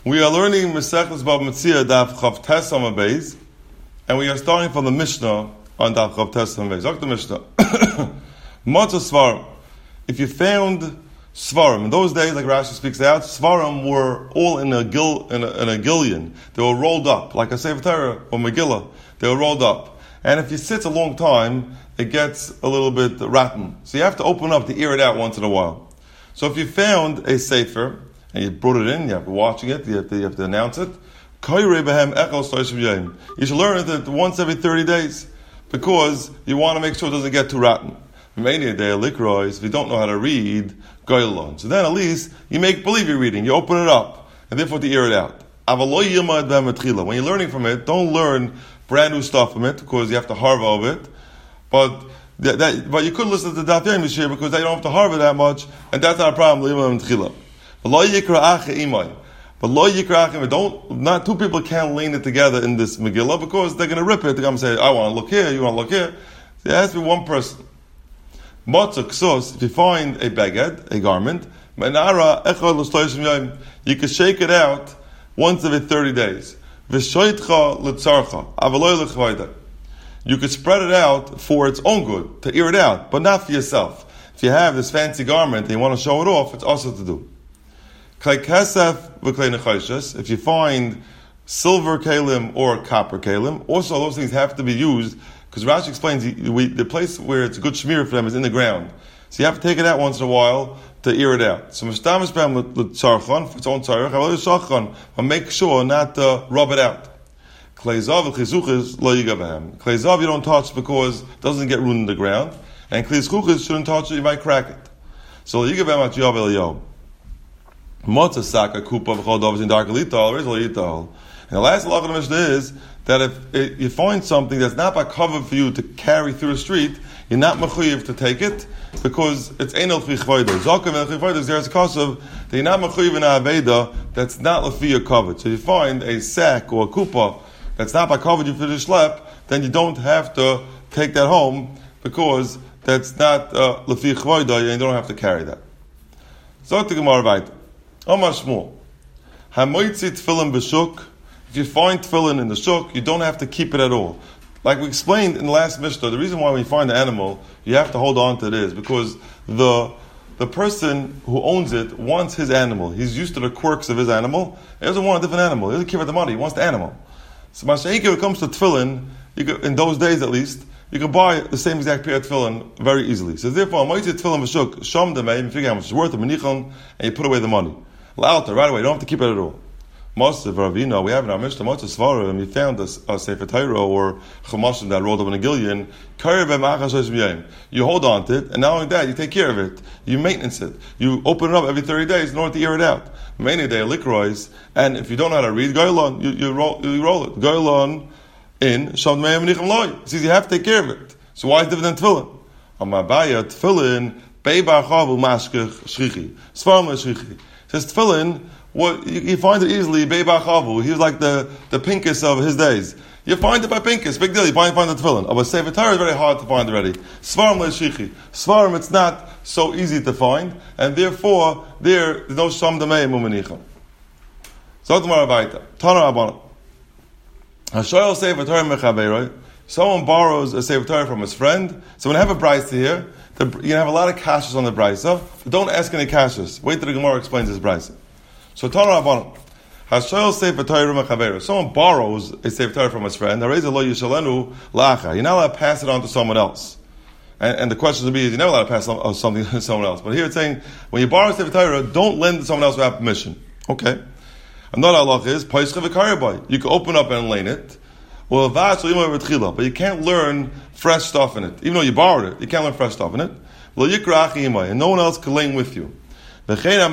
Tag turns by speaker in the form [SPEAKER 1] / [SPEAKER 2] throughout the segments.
[SPEAKER 1] We are learning Mesechus Bava Metzia Daf Chav Tes Amud Beis, and we are starting from the Mishnah on Daf Chav Tes Amud Beis. Look at the Mishnah. Matzah Svarim. If you found Svarim, in those days, like Rashi speaks out, Svarim were all in a gillion. They were rolled up, like a Sefer Torah or Megillah. They were rolled up. And if you sit a long time, it gets a little bit rotten. So you have to open up to air it out once in a while. So if you found a Sefer, and you brought it in, you have to watching it, you have to announce it. You should learn it once every 30 days, because you want to make sure it doesn't get too rotten. If you don't know how to read, so then at least you make believe you're reading, you open it up, and therefore to air it out. When you're learning from it, don't learn brand new stuff from it, because you have to harva of it. But you could listen to Daf Yomi Shir, because they don't have to harva that much, and that's not a problem. But lo yikra don't, not two people can't lean it together in this Megillah, because they're going to rip it. They're going to say, I want to look here, you want to look here. So it has to be one person. Matzah ksos, if you find a baged, a garment, you can shake it out once every 30 days. You could spread it out for its own good, to air it out, but not for yourself. If you have this fancy garment and you want to show it off, it's also to do. If you find silver kalim or copper kalim, also those things have to be used, because Rashi explains the place where it's a good shmir for them is in the ground. So you have to take it out once in a while to air it out. So mishtamish b'hem l'tzarchon, for its own tzarech, but make sure not to rub it out. Klei zav v'chizuches lo yiga b'hem. Klei zav you don't touch because it doesn't get ruined in the ground, and klei zchuches shouldn't touch it, you might crack it. So lo yiga b'hem at yav el yom. Matzah saka kupa v'chol dovas in dark lital, or is lital. And the last law of the Mishnah is that if you find something that's not by cover for you to carry through the street, you're not mechuyev to take it, because it's enel fi chvoido. Zakav and chvoido, there's a kosav that you're not mechuyev in a aveda that's not lefi your covered. So you find a sack or a kupa that's not by covered you for the shlep, then you don't have to take that home, because that's not lefi chvoido, and you don't have to carry that. So to Gemara weiter. Omar Shmuel. Hamoitzi tefillin b'shuk. If you find tefillin in the shuk, you don't have to keep it at all. Like we explained in the last Mishnah, the reason why when you find an animal, you have to hold on to it is because the person who owns it wants his animal. He's used to the quirks of his animal. He doesn't want a different animal. He doesn't care about the money. He wants the animal. So Mashiach, when it comes to tefillin, in those days at least, you can buy the same exact pair of tefillin very easily. So therefore, Hamoitzi tefillin b'shuk, sham demei, you figure out how much it's worth, and you put away the money. Lauta, right away, you don't have to keep it at all. Most of Ravina, we have in our Mishnah, Matzah Svarim, and we found a Sefer Torah or Chumashim that rolled up in a gillion. You hold on to it, and not only that, you take care of it. You maintenance it. You open it up every 30 days in order to air it out. Mainly they likrois, and if you don't know how to read Goylon, you roll it. Goylon in Sham Me'em Nichem Loi. It says you have to take care of it. So why is it different than Tefillin? Amabaya Tefillin Beibar Chavu Mashkech Shrichi Svarim Shrichi. It says Tefillin. What you find it easily, Beibar Chavu. He was like the Pinkus of his days. You find it by Pinkus, big deal. You find the tefillin. But Sefer Torah is very hard to find already. Svarim le'shichi. Svarim, it's not so easy to find, and therefore there's no sham demei mumenicha. So tomorrow vaita. Tana Rabbanan. Hashoyel Sefer Torah mechaveroi. Someone borrows a Sefer Torah from his friend. So when I have a brayso here, you can have a lot of kashas on the brayso, but don't ask any kashas. Wait till the Gemara explains this brayso. So Tana Rabbanan, Hashoyel Sefer Torah mechaveroi. Someone borrows a Sefer Torah from his friend. You're not allowed to pass it on to someone else. And the question would be, you're never allowed to pass something to someone else. But here it's saying, when you borrow a Sefer Torah, don't lend to someone else without permission. Okay. Another halach is, you can open up and lend it. But you can't learn fresh stuff in it. Even though you borrowed it, you can't learn fresh stuff in it. And no one else can lend with you. The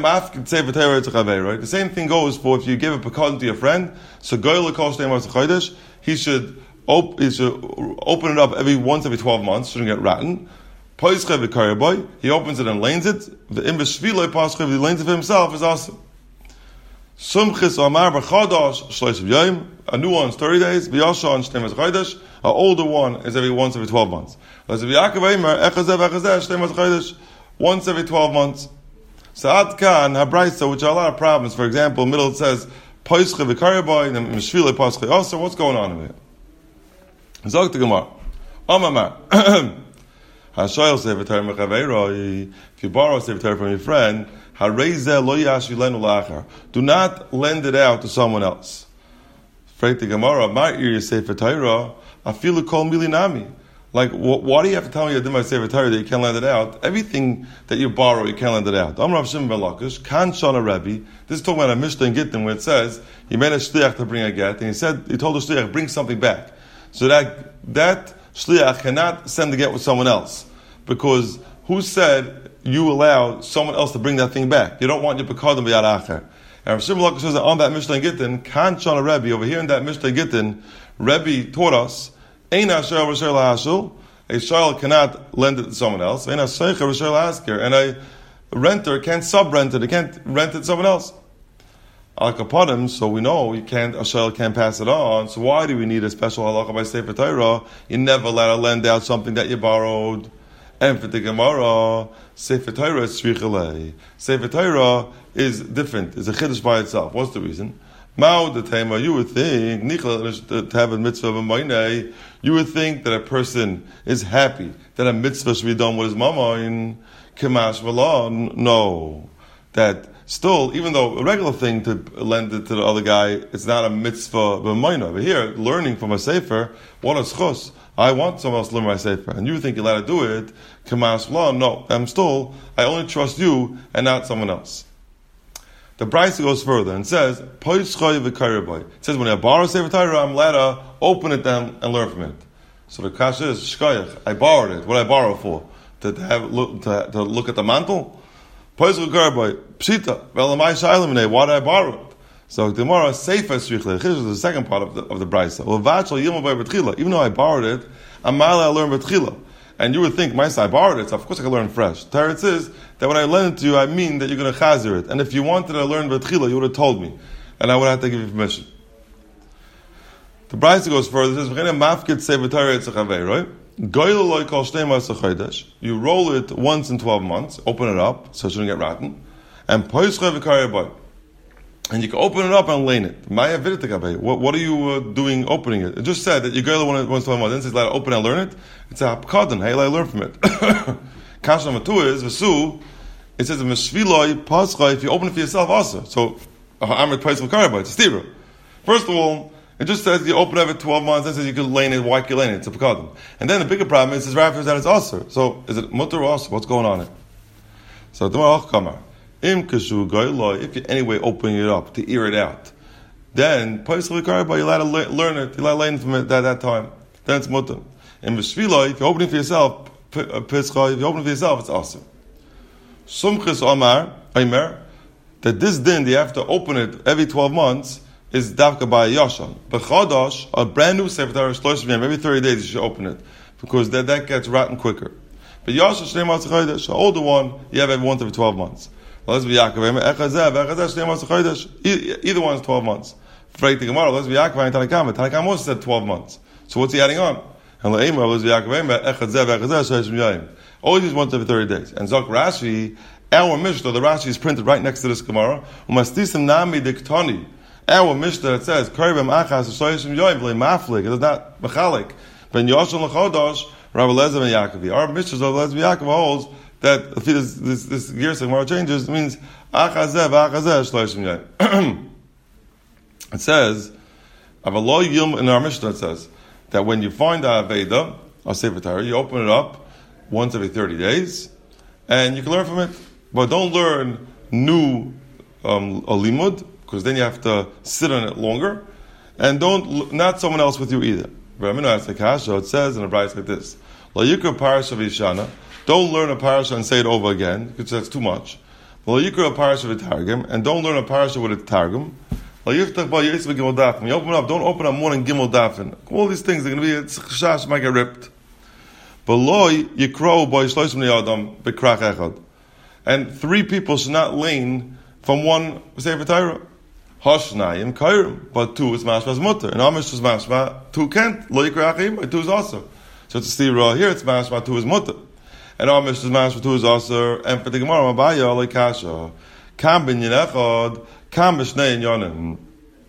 [SPEAKER 1] same thing goes for if you give a pekadon to your friend. So he should open it up every 12 months. Shouldn't get rotten. He opens it and lanes it. He lanes it for himself is awesome. A new one is 30 days. An older one is once every 12 months. Once every 12 months. So Adkan, Habraisa, which are a lot of problems. For example, middle it says, Poische v'karyaboy, and mishvile pasche also. What's going on here? Zog the Gemara. Amamar. Hashayel sefer Torah mechaveiroi. If you borrow a sefer Torah from your friend, harezeh lo yashvilenu la'achar. Do not lend it out to someone else. Freit the Gemara. Ma'ir sefer Torah. Afilu kol milinami. Like, why do you have to tell me you did my sefer Torah that you can't lend it out? Everything that you borrow, you can't lend it out. Amar Rav Shimon ben Lakish, Kan Shana Rebbe. This is talking about a Mishnah in Gittin where it says he made a shliach to bring a get, and he told the shliach bring something back. So that shliach cannot send the get with someone else, because who said you allow someone else to bring that thing back? You don't want your pekadim b'yad acher. And Rav Shimon ben Lakish says that on that Mishnah in Gittin, Kan Shana Rebbe, over here in that Mishnah in Gittin, Rebbe taught us. A shayl cannot lend it to someone else. And a renter can't sub-rent it. He can't rent it to someone else. Al-Kapadim, so we know a shayl can't pass it on. So why do we need a special halacha by Sefer Torah? You're never allowed to lend out something that you borrowed. And for the Gemara, Sefer Torah is shvichalei. Sefer Torah is different. It's a chiddush by itself. What's the reason? Mao the Tema, you would think to have a mitzvah of a maynei, you would think that a person is happy that a mitzvah should be done with his mamayin, kemash v'la. No, that still, even though a regular thing to lend it to the other guy, it's not a mitzvah of a maynei. But here, learning from a sefer, what is chus? I want someone else to learn my sefer, and you think you're allowed to do it, kemash v'la. No, I only trust you and not someone else. The Brisa goes further and says, it says when I borrow Sefer Torah, I'm allowed to open it down and learn from it. So the kasha is, shkoyach, I borrowed it. What did I borrow for? To look at the mantle? Pshita, why did I borrow it? So the Gemara, Sefer Shrichel, this is the second part of the Brisa. Even though I borrowed it, I'm allowed to learn B'tchila. And you would think, I borrowed it, so of course I can learn fresh. Teretz is that when I lend it to you, I mean that you're going to chazer it. And if you wanted to learn B'tchila, you would have told me. And I would have to give you permission. The Brisa goes further, it says, right? You roll it once in 12 months, open it up, so it shouldn't get rotten. And you can open it up and lane it. What are you doing opening it? It just said that you go once 12 months. Then it says, let it open and learn it. It's a hapkadon. Hey, let learn from it. Kasha number 2 is, Vesu, it says, if you open it for yourself also. So, Amrit Pais V'Karabah, it's a stira. First of all, it just says you open it every 12 months, then it says you can lane it, why can you lane it? It's a hapkadon. And then the bigger problem is, it says right after that it's also. So, is it mutter or also? What's going on here? So, if you're anyway opening it up to ear it out, then you're allowed to learn it, you're allowed to learn from it at that time. Then it's mutter. In Veshvila, if you're opening for yourself, it's awesome. Sumchis Omar, that this din, you have to open it every 12 months, is davka by a yashan. But Chadash, a brand new Sefer Torah, every 30 days you should open it, because that gets rotten quicker. But yashan, the older one, you have every once every 12 months. Either one is 12 months. Freit the Gemara, let's be Yaakov and Tanakama. Tanakama also said 12 months. So what's he adding on? Always is once every 30 days. And Zok Rashi, our Mishnah, the Rashi is printed right next to this Gemara. Our Mishnah that says, it is not machalik. Ben Yoshon L'chodosh, Rabbi Lezer and Yaakovi. Our Mishnah of Lezer Yaakov holds that if this gear Gemara changes, it means it says, in our Mishnah it says that when you find a Veda, or Sefer Torah, you open it up once every 30 days, and you can learn from it. But don't learn new limud, because then you have to sit on it longer, and not someone else with you either. It says in a Brisa like this: don't learn a parasha and say it over again, because that's too much. And don't learn a parasha with a targum. When you open up, don't open up more than gimel dafin. All these things are going to be chashash, might get ripped. And 3 people should not lane from one Sefer Torah. Hashnayim kairim, but 2 is mashma's mutter. And Amish is mashma, 2 can't. Lo yikra achim, but 2 is also. So it's a stira here. It's mashma, 2 is mutter. And our Mishnah's mashma 2 is also, and for the Gemara, Mabaya, like Kasha, Kam bin Yinechad, Kam b'shnei Yonim.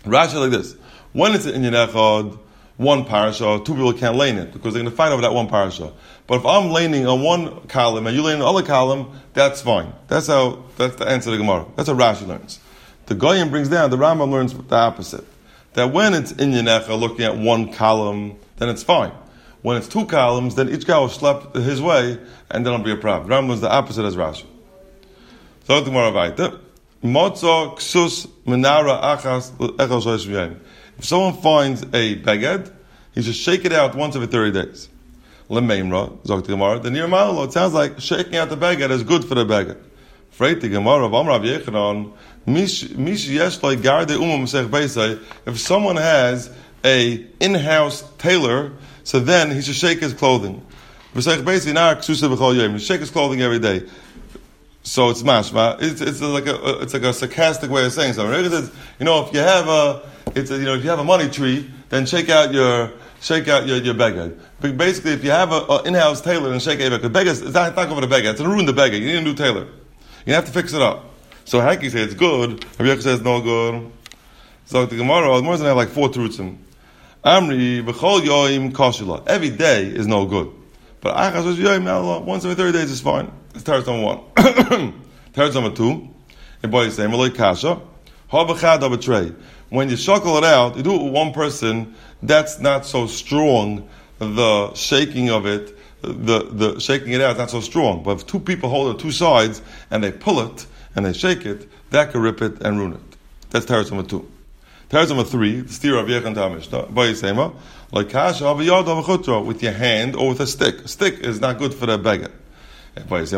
[SPEAKER 1] Rashi like this: when it's in Inyan Echad, one parasha, two people can't lane it because they're going to fight over that one parasha. But if I'm laning on one column and you lane on the other column, that's fine. That's the answer to the Gemara. That's what Rashi learns. The Goyim brings down, the Rambam learns the opposite. That when it's Inyan Echad looking at one column, then it's fine. When it's two columns, then each guy will schlep his way, and then it'll be a problem. Rambam learns the opposite as Rashi. So the Gemara weiter. Motza ksus menara achas echal shlosh v'yayim. If someone finds a beged, he should shake it out once every 30 days. Lemeimra, zok the Gemara, the near malo, it sounds like shaking out the beged is good for the beged. Freit the Gemara of Amrav Yechanan, mish yesh loy garde mesech beisai. If someone has a in-house tailor, so then he should shake his clothing. Mesech beisai na ksusa b'chol yom. He should shake his clothing every day. So it's mashma. It's like a sarcastic way of saying something. It says, if you have if you have a money tree, then shake out your beged. But basically, if you have an in-house tailor and shake out your beged, it's not over the beged. It's to ruin the beged. You need a new tailor. You have to fix it up. So Haki says it's good. Rabbi Yehuda says no good. So the Gemara doesn't have like 4 terutzim. Amri b'chol yoim kashila. Every day is no good. But achas yoim once every 30 days is fine. It's teretz number 1. Teretz number 2. The boy is saying Malay kasha. Ha betray. When you shuckle it out, you do it with one person. That's not so strong. The shaking of it, the shaking it out is not so strong. But if 2 people hold it 2 sides and they pull it and they shake it, that could rip it and ruin it. That's teretz number 2. Teretz number 3, the steer of Yechon Tamishna. Boy is saying like kasha with your hand or with a stick. A stick is not good for the beggar. One's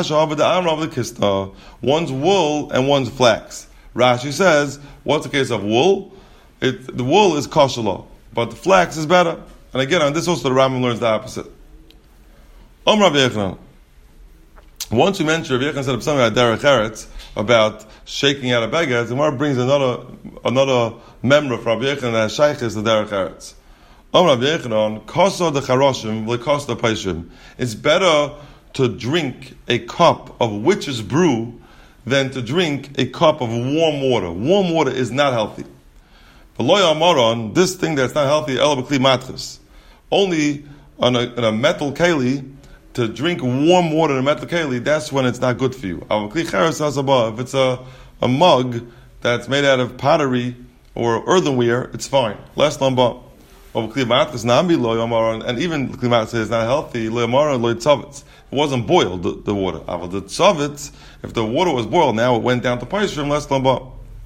[SPEAKER 1] wool and one's flax. Rashi says, what's the case of wool? The wool is kosher law, but the flax is better. And again, on this also the Rambam learns the opposite. Once we mentioned Rav Yechon said something about derech eretz, about shaking out a beggar, the Gemara brings another member from Rav Yechon that shaykh is the derech eretz. It's better to drink a cup of witch's brew than to drink a cup of warm water. Warm water is not healthy. But lo yamaron, this thing that's not healthy, ela b'kli matris. Only in a metal keli, to drink warm water in a metal keli, that's when it's not good for you. If it's a mug that's made out of pottery or earthenware, it's fine. Last number. And even klimat says it's not healthy. It wasn't boiled, the water. The tzavitz, if the water was boiled, now it went down to paishrim, less lamba.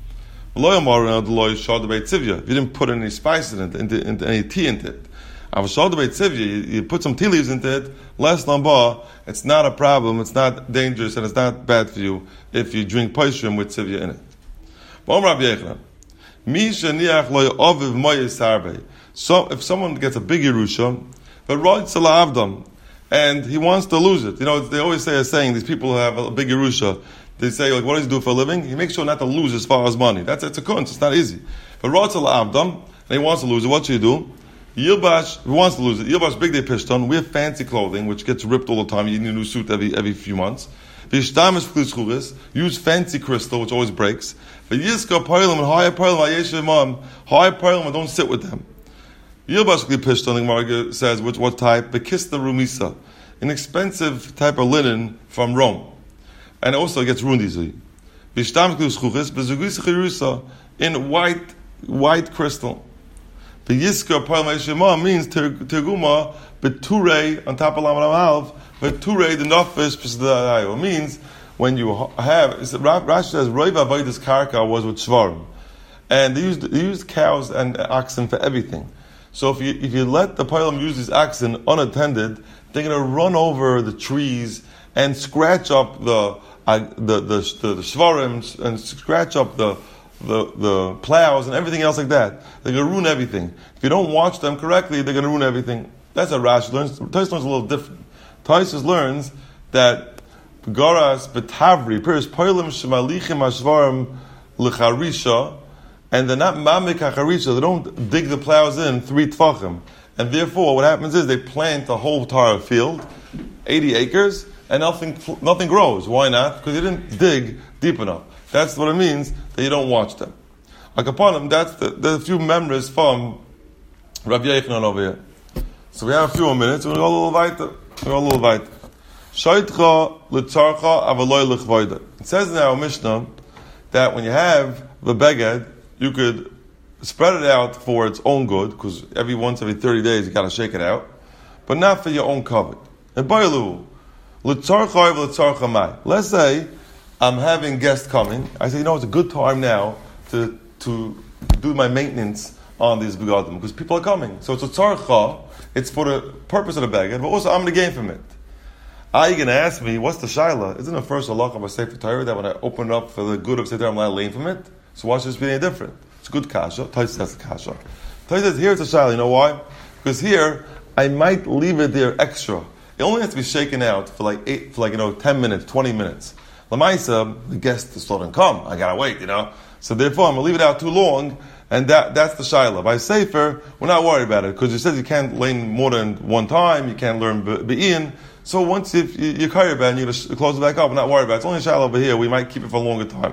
[SPEAKER 1] If you didn't put any spices into any tea into it. You put some tea leaves into it, less lamba, it's not a problem, it's not dangerous, and it's not bad for you if you drink paishrim with tzivya in it. So if someone gets a big Yerusha, but writes a la'avdam, and he wants to lose it. They always say a saying, these people who have a big Yerusha, they say, like, what does he do for a living? He makes sure not to lose as far as money. It's a kunz, it's not easy. But writes a la'avdam, and he wants to lose it, what should he do? Yilbash, he wants to lose it. Yilbash big day pishton, we have fancy clothing, which gets ripped all the time. You need a new suit every few months. Use fancy crystal, which always breaks. But Yiska Parlam and high Parlam, don't sit with them. Yilbashkli Pishton, the Gemara says, what type? Bekista Rumisa, an expensive type of linen from Rome. And it also gets ruined easily. In white crystal. Beyiska Parlam means Terguma, Beture, on top of Laman Amalv, Beture, the Nafesh, Pesadayo. Means when you have, Rashi says, Roiva Vaidis Karka was with Shvarim. And they used cows and oxen for everything. So if you let the Pailam use these oxen unattended, they're going to run over the trees and scratch up the shvarim and scratch up the plows and everything else like that. They're going to ruin everything. If you don't watch them correctly, they're going to ruin everything. That's how Rashi learns. Taisus learns a little different. Taisus learns that Garas betavri pirs Pailam shemalichim hashvarim lecharisha. And they're not mamik hacharisha, they don't dig the plows in 3 tfachim. And therefore, what happens is they plant a whole entire field, 80 acres, and nothing grows. Why not? Because they didn't dig deep enough. That's what it means that you don't watch them. Akaponim, that's the few members from Rabbi Yochanan over here. So we have a few more minutes. We're going to go a little weiter. Shoitcha l'tzarcha avaloi l'chvoida. It says in our Mishnah that when you have the beged, you could spread it out for its own good, because once every 30 days you got to shake it out, but not for your own covet. And bailu l'tzarcha v'l'tzarcha mai. Let's say I'm having guests coming. I say, it's a good time now to do my maintenance on these begadim, because people are coming. So it's a tzarcha. It's for the purpose of the beged, but also I'm going to gain from it. Are you going to ask me, what's the shaila? Isn't the first halakha of a Sefer Torah that when I open it up for the good of Sefer Torah, I'm allowed to gain from it? So why should this be any different? It's a good kasha. Tais says kasha. Tais says, here's the shaila. You know why? Because here, I might leave it there extra. It only has to be shaken out for 10 minutes, 20 minutes. Lamaisa, the guest still didn't come. I gotta wait, So therefore, I'm going to leave it out too long, and that's the shaila. By Sefer, we're not worried about it, because it says you can't learn more than one time, you can't learn be'in. So once you're carried about and you're going to close it back up, we're not worried about it. It's only a shaila over here, we might keep it for a longer time.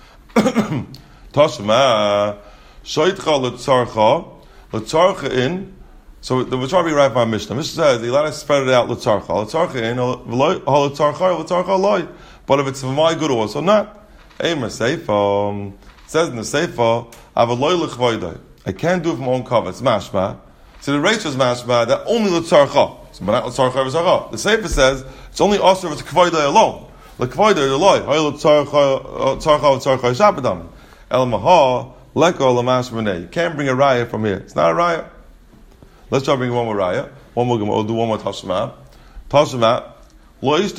[SPEAKER 1] Tashma, shoitcha l'tzarcha in. So we're trying to be right by Mishnah. Mishnah says, you let us spread it out l'tzarcha in, l'tzarcha loy. But if it's for my good also, not. Eimer Seifa, says in the Seifa, avaloi l'chvoidai. I can't do it from my own cover. It's mashma. So the Reish is mashma that only l'tzarcha. So but not l'tzarcha v'tzarcha. The Seifa says it's only also if it's kvoidai alone. L'kvoidai l'loy. Hay l'tzarcha v'tzarcha shabadam. El maha leko l'mashmanei. You can't bring a raya from here. It's not a raya. Let's try to bring one more raya. We'll do one more tashma. Tashma. You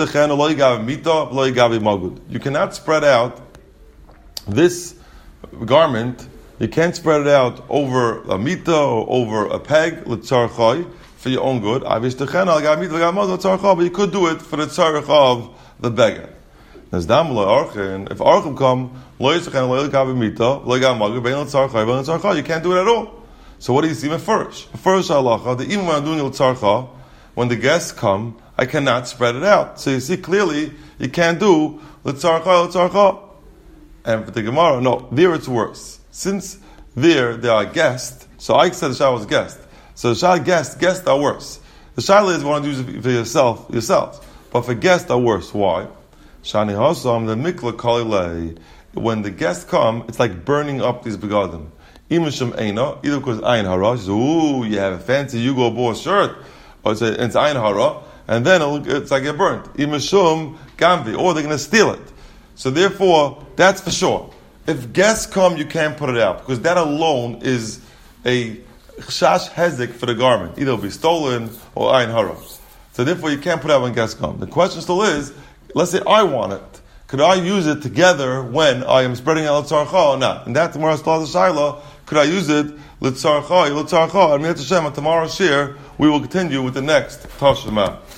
[SPEAKER 1] cannot spread out this garment. You can't spread it out over a mita or over a peg for your own good. But you could do it for the tzarech of the beggar. If archim come, you can't do it at all. So what do you see first? First halacha, that even when I'm doing tzarcha, when the guests come, I cannot spread it out. So you see clearly, you can't do l'tzarcha. And for the Gemara, no, there it's worse. Since there are guests, so I said the shah was guest. So the shah guests are worse. The shah is want to use it for yourself. But for guests are worse. Why? Shani hasam the mikla kalilei. When the guests come, it's like burning up these begadim. Imashim eina, either because ayin hara, she says, ooh, you have a fancy Yugo Boss shirt, or it's ayin hara, and then it's like get burnt. Imashum gamvi, or they're going to steal it. So therefore, that's for sure. If guests come, you can't put it out, because that alone is a chash hezek for the garment. Either it'll be stolen or ayin hara. So therefore, you can't put it out when guests come. The question still is, let's say I want it. Could I use it together when I am spreading out l'tzarcha or not? And that's where I start the shaila. Could I use it l'tzarcha? And tomorrow's share, we will continue with the next Tashema.